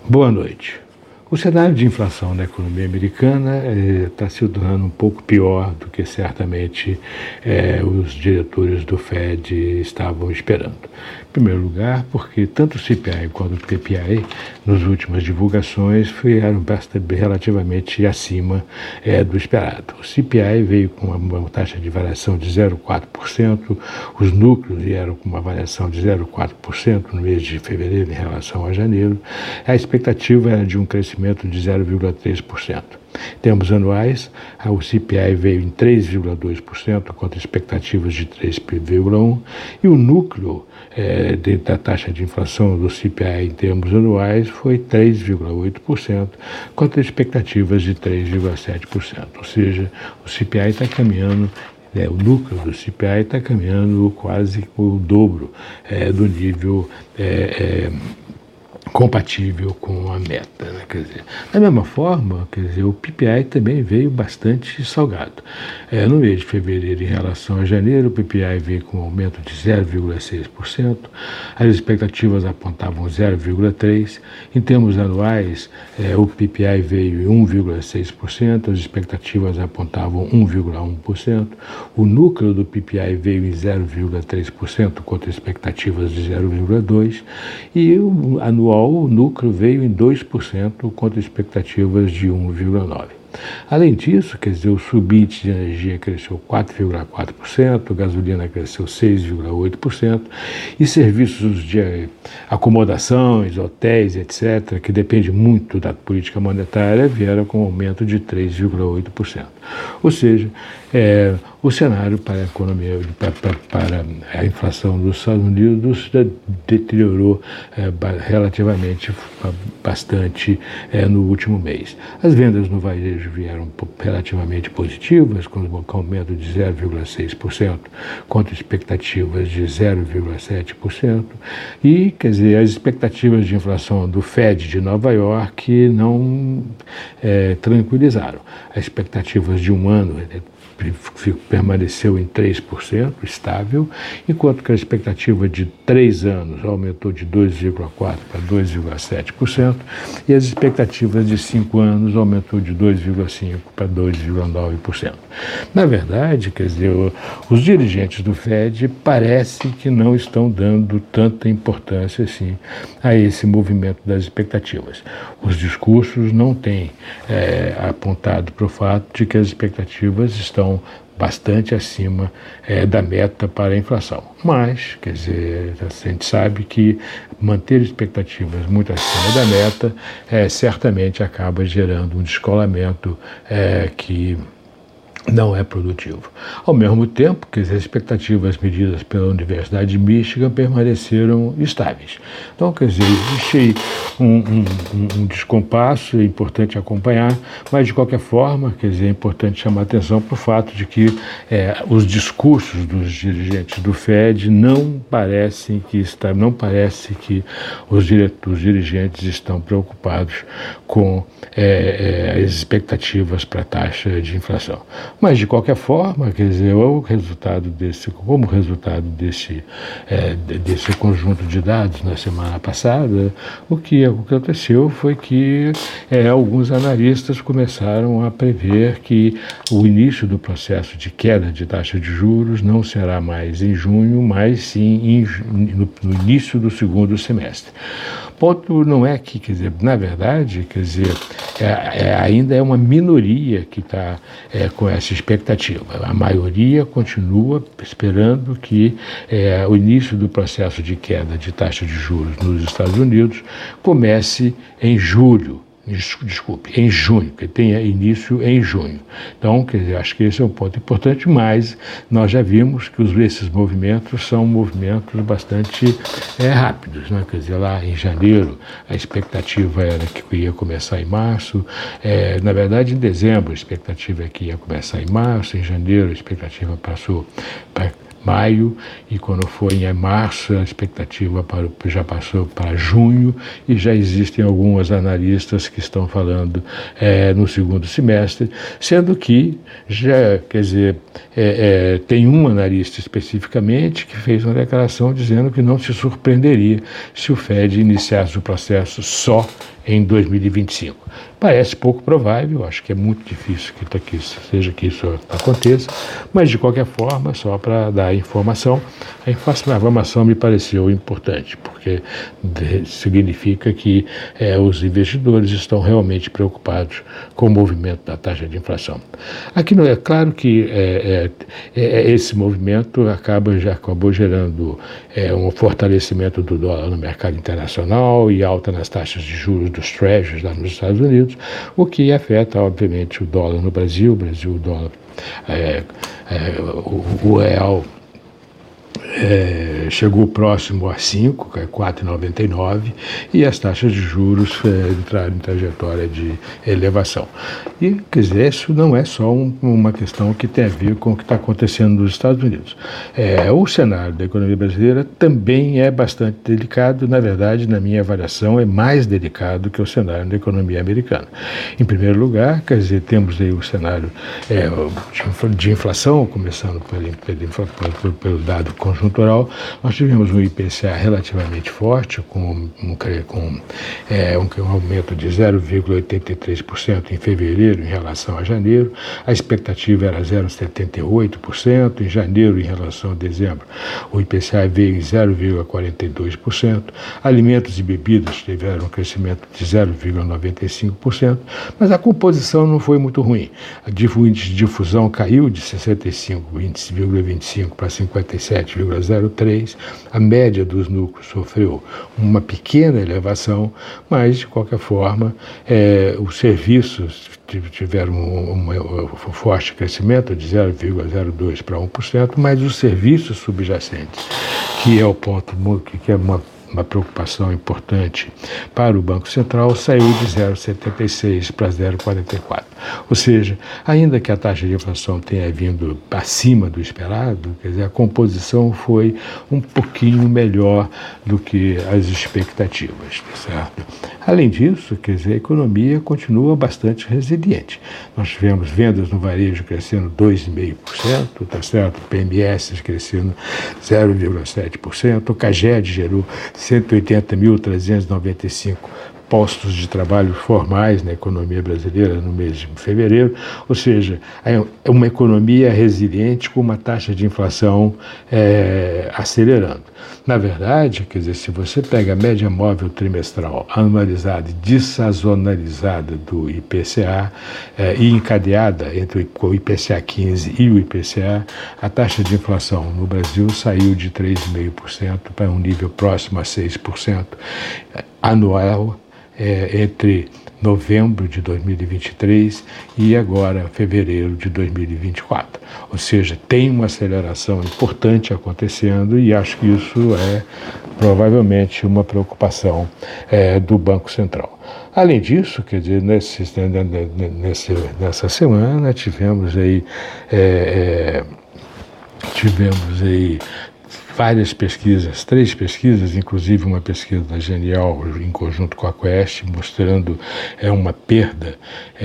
Boa noite. O cenário de inflação na economia americana está se tornando um pouco pior do que certamente os diretores do Fed estavam esperando. Em primeiro lugar, porque tanto o CPI quanto o PPI, nas últimas divulgações, eram relativamente acima do esperado. O CPI veio com uma taxa de variação de 0,4%, os núcleos vieram com uma variação de 0,4% no mês de fevereiro em relação a janeiro. A expectativa era de um crescimento de 0,3%. Em termos anuais, o CPI veio em 3,2%, contra expectativas de 3,1%, e o núcleo da taxa de inflação do CPI em termos anuais foi 3,8%, contra expectativas de 3,7%. Ou seja, o CPI está caminhando. O núcleo do CPI está caminhando quase o dobro do nível compatível com a meta, né? Quer dizer, da mesma forma, o PPI também veio bastante salgado. No mês de fevereiro, em relação a janeiro, o PPI veio com um aumento de 0,6%, as expectativas apontavam 0,3%, em termos anuais, o PPI veio em 1,6%, as expectativas apontavam 1,1%, o núcleo do PPI veio em 0,3%, contra expectativas de 0,2%, e o anual o núcleo veio em 2%, contra expectativas de 1,9%. Além disso, o subíndice de energia cresceu 4,4%, gasolina cresceu 6,8% e serviços de acomodações, hotéis, etc., que depende muito da política monetária, vieram com um aumento de 3,8%. Ou seja, o cenário para a economia, para a inflação dos Estados Unidos deteriorou relativamente bastante no último mês. As vendas no varejo vieram relativamente positivas, com um aumento de 0,6%, contra expectativas de 0,7%, e, as expectativas de inflação do Fed de Nova York não tranquilizaram. As expectativas de um ano permaneceu em 3%, estável, enquanto que a expectativa de 3 anos aumentou de 2,4% para 2,7%, e as expectativas de 5 anos aumentou de 2,5% para 2,9%. Na verdade, os dirigentes do Fed parece que não estão dando tanta importância assim a esse movimento das expectativas. Os discursos não têm apontado para o fato de que as expectativas estão bastante acima da meta para a inflação. Mas, a gente sabe que manter expectativas muito acima da meta certamente acaba gerando um descolamento que não é produtivo. Ao mesmo tempo, as expectativas medidas pela Universidade de Michigan permaneceram estáveis. Então, existe aí um descompasso, é importante acompanhar, mas de qualquer forma, é importante chamar atenção para o fato de que os discursos dos dirigentes do Fed não parece que os dirigentes estão preocupados com as expectativas para a taxa de inflação. Mas, de qualquer forma, como resultado desse conjunto de dados na semana passada, o que aconteceu foi que alguns analistas começaram a prever que o início do processo de queda de taxa de juros não será mais em junho, mas sim no início do segundo semestre. O ponto não é que, na verdade, ainda é uma minoria que está com essa expectativa. A maioria continua esperando que o início do processo de queda de taxa de juros nos Estados Unidos comece em junho, que tenha início em junho. Então, acho que esse é um ponto importante, mas nós já vimos que esses movimentos são movimentos bastante rápidos, né? Lá em janeiro a expectativa era que ia começar em março, na verdade em dezembro a expectativa é que ia começar em março, em janeiro a expectativa passou para maio, e quando foi em março, a expectativa já passou para junho, e já existem alguns analistas que estão falando no segundo semestre, sendo que já, quer dizer, tem um analista especificamente que fez uma declaração dizendo que não se surpreenderia se o Fed iniciasse o processo só em 2025. Parece pouco provável, acho que é muito difícil que isso aconteça, mas de qualquer forma, só para dar a informação me pareceu importante, porque significa que os investidores estão realmente preocupados com o movimento da taxa de inflação. Aqui não é claro que esse movimento acabou gerando um fortalecimento do dólar no mercado internacional e alta nas taxas de juros dos Treasuries lá nos Estados Unidos, o que afeta, obviamente, o dólar no Brasil. O dólar, o real chegou próximo a 5, que é 4,99, e as taxas de juros entraram em trajetória de elevação. E, quer dizer, isso não é só uma questão que tem a ver com o que está acontecendo nos Estados Unidos. O cenário da economia brasileira também é bastante delicado, na verdade, na minha avaliação, é mais delicado que o cenário da economia americana. Em primeiro lugar, quer dizer, temos aí o cenário de inflação, começando pelo dado conjuntural. Nós tivemos um IPCA relativamente forte, com um aumento de 0,83% em fevereiro em relação a janeiro. A expectativa era 0,78%. Em janeiro, em relação a dezembro, o IPCA veio em 0,42%. Alimentos e bebidas tiveram um crescimento de 0,95%, mas a composição não foi muito ruim. O índice de difusão caiu de 65,25 para 57,03. A média dos núcleos sofreu uma pequena elevação, mas, de qualquer forma, os serviços tiveram um forte crescimento de 0,02 para 1%, mas os serviços subjacentes, que é o ponto que é uma preocupação importante para o Banco Central, saiu de 0,76 para 0,44. Ou seja, ainda que a taxa de inflação tenha vindo acima do esperado, quer dizer, a composição foi um pouquinho melhor do que as expectativas, certo? Além disso, quer dizer, a economia continua bastante resiliente. Nós tivemos vendas no varejo crescendo 2,5%, tá certo? PMS crescendo 0,7%, o CAGED gerou 180.395 postos de trabalho formais na economia brasileira no mês de fevereiro, ou seja, é uma economia resiliente com uma taxa de inflação acelerando. Na verdade, quer dizer, se você pega a média móvel trimestral anualizada e dessazonalizada do IPCA e encadeada entre o IPCA 15 e o IPCA, a taxa de inflação no Brasil saiu de 3,5% para um nível próximo a 6% anual, entre novembro de 2023 e agora fevereiro de 2024. Ou seja, tem uma aceleração importante acontecendo e acho que isso é provavelmente uma preocupação do Banco Central. Além disso, quer dizer, nessa semana tivemos aí várias pesquisas, 3 pesquisas, inclusive uma pesquisa da Genial em conjunto com a Quest, mostrando uma perda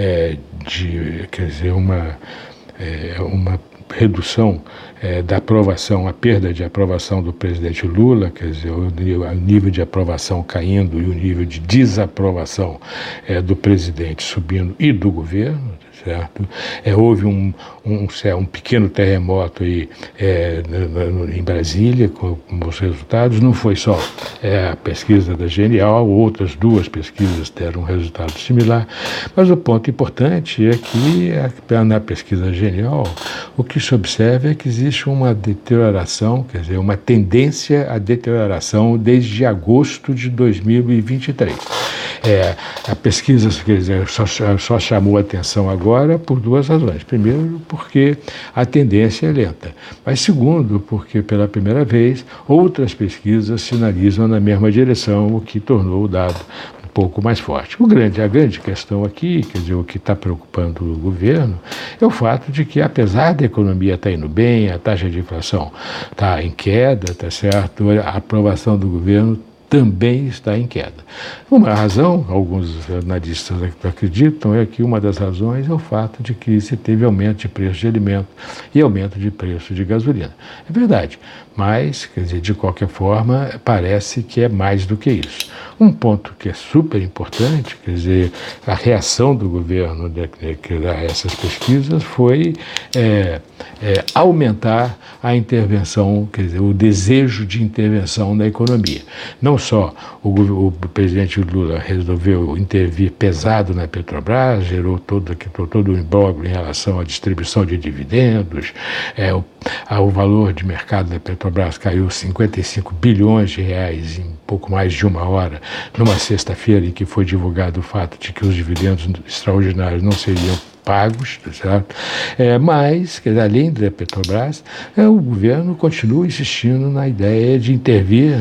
uma redução da aprovação, a perda de aprovação do presidente Lula, quer dizer, o nível de aprovação caindo e o nível de desaprovação do presidente subindo e do governo, certo? Houve um pequeno terremoto aí em Brasília com os resultados. Não foi só a pesquisa da Genial, outras 2 pesquisas deram um resultado similar, mas o ponto importante é que na pesquisa Genial o que se observa é que existe uma deterioração, quer dizer, uma tendência à deterioração desde agosto de 2023. A pesquisa, quer dizer, só chamou atenção agora por 2 razões. Primeiro, porque a tendência é lenta. Mas segundo, porque pela primeira vez outras pesquisas sinalizam na mesma direção, o que tornou o dado pouco mais forte. A grande questão aqui, quer dizer, o que está preocupando o governo é o fato de que, apesar da economia estar indo bem, a taxa de inflação está em queda, tá certo? A aprovação do governo também está em queda. Uma razão, alguns analistas acreditam, é que uma das razões é o fato de que se teve aumento de preço de alimentos e aumento de preço de gasolina. É verdade, mas, quer dizer, de qualquer forma, parece que é mais do que isso. Um ponto que é super importante, quer dizer, a reação do governo a essas pesquisas foi aumentar a intervenção, quer dizer, o desejo de intervenção na economia. Não só o presidente Lula resolveu intervir pesado na Petrobras, gerou todo um imbróglio em relação à distribuição de dividendos, o valor de mercado da Petrobras caiu 55 bilhões de reais em pouco mais de uma hora, numa sexta-feira em que foi divulgado o fato de que os dividendos extraordinários não seriam pagos, certo? Mas, quer dizer, além da Petrobras, o governo continua insistindo na ideia de intervir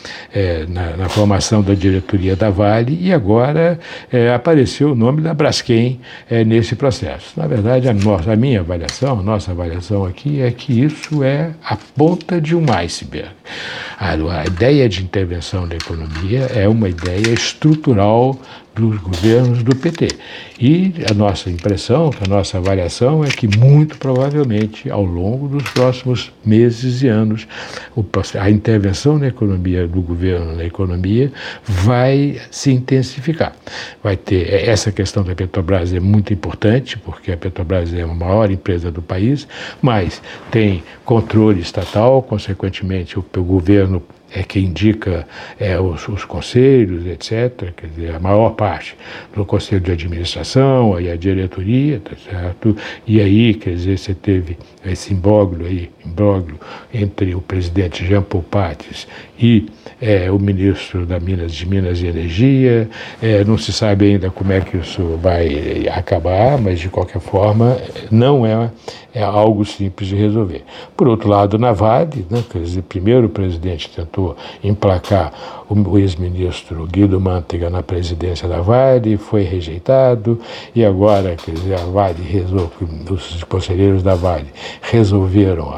na formação da diretoria da Vale e agora apareceu o nome da Braskem nesse processo. Na verdade, a nossa avaliação aqui é que isso é a ponta de um iceberg. A ideia de intervenção na economia é uma ideia estrutural dos governos do PT. E a nossa impressão, a nossa avaliação é que muito provavelmente ao longo dos próximos meses e anos a intervenção na economia do governo na economia vai se intensificar. Vai ter essa questão da Petrobras é muito importante porque a Petrobras é a maior empresa do país, mas tem controle estatal, consequentemente o governo é que indica os conselhos, etc., quer dizer, a maior parte do conselho de administração e a diretoria, tá certo? E aí, quer dizer, você teve esse imbróglio entre o presidente Jean Paul Prattis e o ministro de Minas e Energia. Não se sabe ainda como é que isso vai acabar, mas de qualquer forma não é algo simples de resolver. Por outro lado, na Vale, né, quer dizer, primeiro o presidente tentou emplacar o ex-ministro Guido Mantega na presidência da Vale, foi rejeitado, e agora, quer dizer, a Vale os conselheiros da Vale resolveram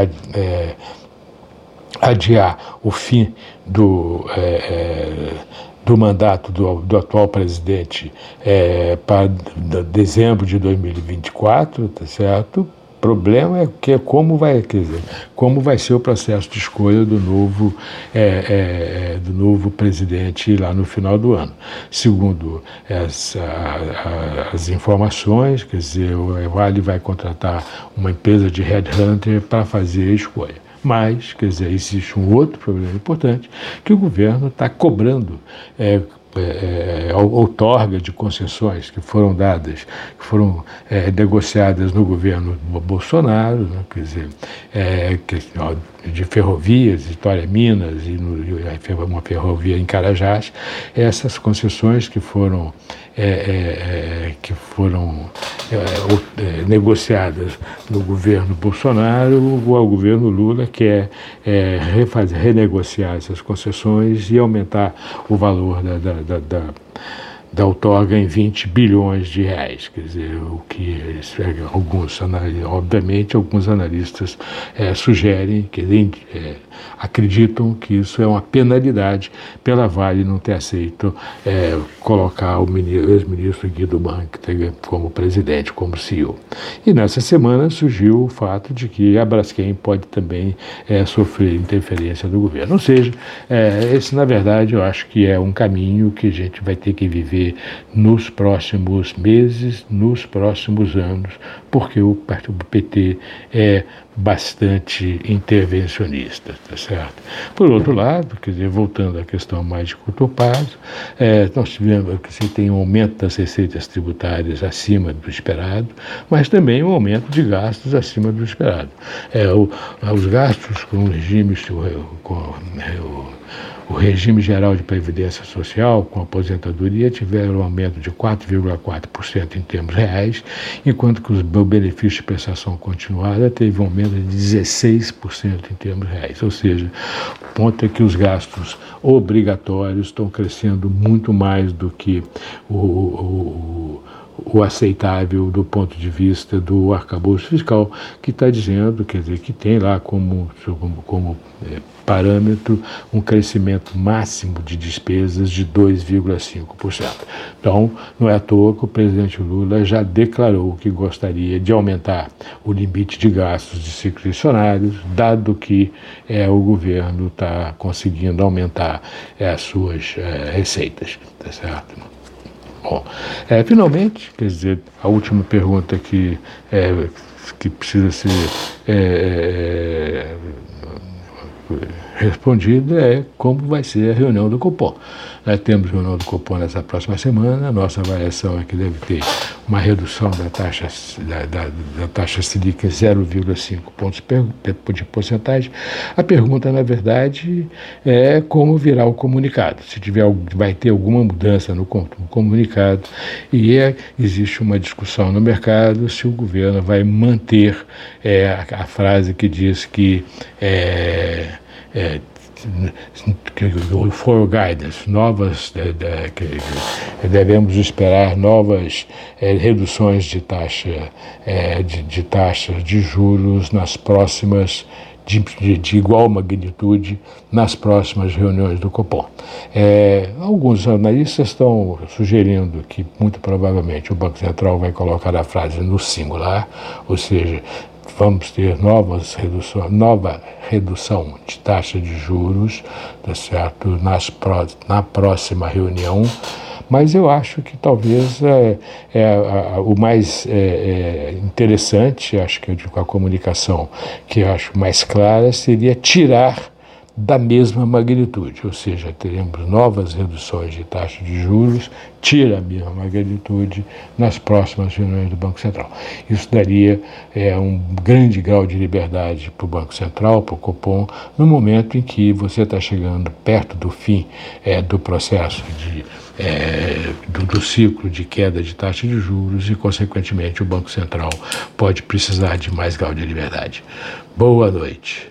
adiar o fim do mandato do atual presidente para dezembro de 2024, tá certo? O problema é como vai ser o processo de escolha do novo presidente lá no final do ano. Segundo as informações, quer dizer, o Vale vai contratar uma empresa de headhunter para fazer a escolha. Mas, quer dizer, existe um outro problema importante, que o governo está cobrando outorga de concessões que foram dadas, que foram negociadas no governo Bolsonaro, né, quer dizer, de ferrovias, Vitória Minas e uma ferrovia em Carajás, essas concessões que foram negociadas no governo Bolsonaro, o governo Lula quer renegociar essas concessões e aumentar o valor da outorga em 20 bilhões de reais, quer dizer, o que alguns analistas sugerem, acreditam que isso é uma penalidade pela Vale não ter aceito colocar o ex-ministro Guido Mantega como presidente, como CEO. E nessa semana surgiu o fato de que a Braskem pode também sofrer interferência do governo. Ou seja, esse, na verdade, eu acho que é um caminho que a gente vai ter que viver nos próximos meses, nos próximos anos, porque o PT é bastante intervencionista, tá certo? Por outro lado, quer dizer, voltando à questão mais de curto prazo, nós tivemos que você tem um aumento das receitas tributárias acima do esperado, mas também um aumento de gastos acima do esperado. Os gastos com o regime o regime geral de previdência social com aposentadoria tiveram um aumento de 4,4% em termos reais, enquanto que o benefício de prestação continuada teve um aumento de 16% em termos reais. Ou seja, o ponto é que os gastos obrigatórios estão crescendo muito mais do que o aceitável do ponto de vista do arcabouço fiscal, que está dizendo, quer dizer, que tem lá como parâmetro um crescimento máximo de despesas de 2,5%. Então, não é à toa que o presidente Lula já declarou que gostaria de aumentar o limite de gastos discricionários, dado que o governo está conseguindo aumentar as suas receitas, tá certo? Bom, finalmente, quer dizer, a última pergunta que precisa ser respondida é como vai ser a reunião do Copom. Nós temos reunião do Copom nessa próxima semana, a nossa avaliação é que deve ter uma redução da taxa Selic em 0,5 pontos de porcentagem. A pergunta, na verdade, é como virá o comunicado, se vai ter alguma mudança no comunicado, e existe uma discussão no mercado se o governo vai manter a frase que diz que for guidance, devemos esperar novas reduções de taxas de juros nas próximas, de igual magnitude, nas próximas reuniões do Copom. Alguns analistas estão sugerindo que, muito provavelmente, o Banco Central vai colocar a frase no singular, ou seja, vamos ter nova redução de taxa de juros, tá certo? Na próxima reunião, mas eu acho que talvez o mais interessante, acho que com a comunicação que eu acho mais clara, seria tirar da mesma magnitude, ou seja, teremos novas reduções de taxa de juros, tira a mesma magnitude nas próximas reuniões do Banco Central. Isso daria um grande grau de liberdade para o Banco Central, para o Copom, no momento em que você está chegando perto do fim do processo do ciclo de queda de taxa de juros e, consequentemente, o Banco Central pode precisar de mais grau de liberdade. Boa noite.